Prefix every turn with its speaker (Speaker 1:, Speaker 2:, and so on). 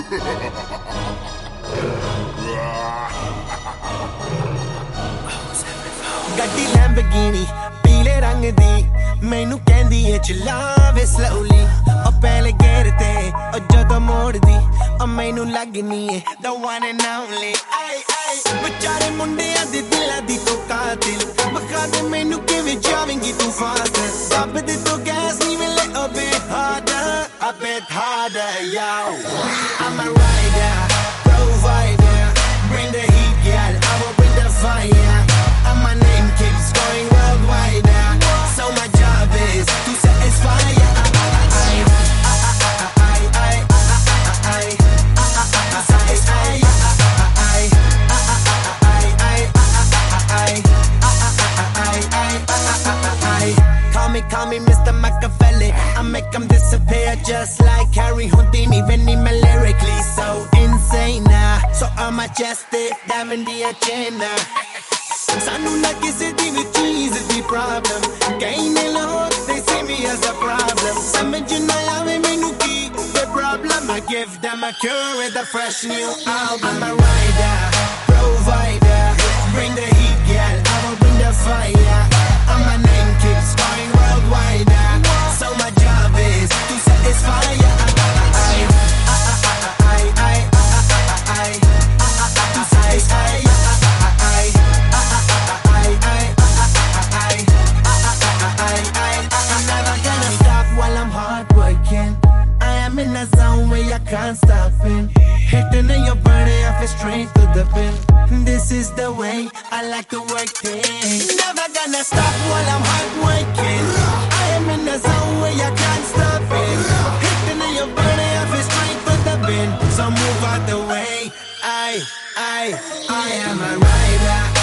Speaker 1: ਗੱਡੀ ਲੈਂਬਰਗਿਨੀ ਪੀਲੇ ਰੰਗ ਦੀ ਮੈਨੂੰ ਕਹਿੰਦੀ ਏ ਚਲਾਵੇ slowly ਉਹ ਪਹਿਲੇ ਗੇਰ ਤੇ ਉਹ ਜਦੋਂ ਮੋੜਦੀ ਉਹ ਮੈਨੂੰ ਲੱਗਨੀ ਏ the one and only ay ay ਵਿਚਾਰੇ ਮੁੰਡਿਆਂ ਦੇ ਦਿਲਾਂ ਦੀ ਤੂੰ ਕਾਤਿਲ ਬਖਾ ਦੇ ਮੈਨੂੰ ਕਿਵੇਂ ਜਾਵੇਂਗੀ ਤੂੰ ਫਾਸਟ ਦੱਬ ਦੇ ਤੂੰ ਗੈਸ ਨਹੀਂ ਮਿਲੇ a bit harder yo I'm a rider provider bring the heat girl I will bring the fire and my name keeps going worldwide so my job is to satisfy Call me Mr. Machiavelli I make them disappear just like Harry Houdini Vinny me lyrically so insane so I'm majestic diamond the agenda Sanu na kisi di vi cheese di problem Kaine lahor they see me as a problem Samajh na aave mainu ki the problem I give them a cure with a fresh new album I'm a rider provider bring the heat girl I will bring the fire and my name keeps going worldwide so my job is to satisfy to satisfy I'm never gonna stop while I'm hard working I am in a zone where I can't stop it hitting in your body I feel straight to the pin This is the way I like to work it Never gonna stop while I'm hard working I am in a zone where I can't stop it hitting in your body I feel straight to the pin So move out the way I am a rider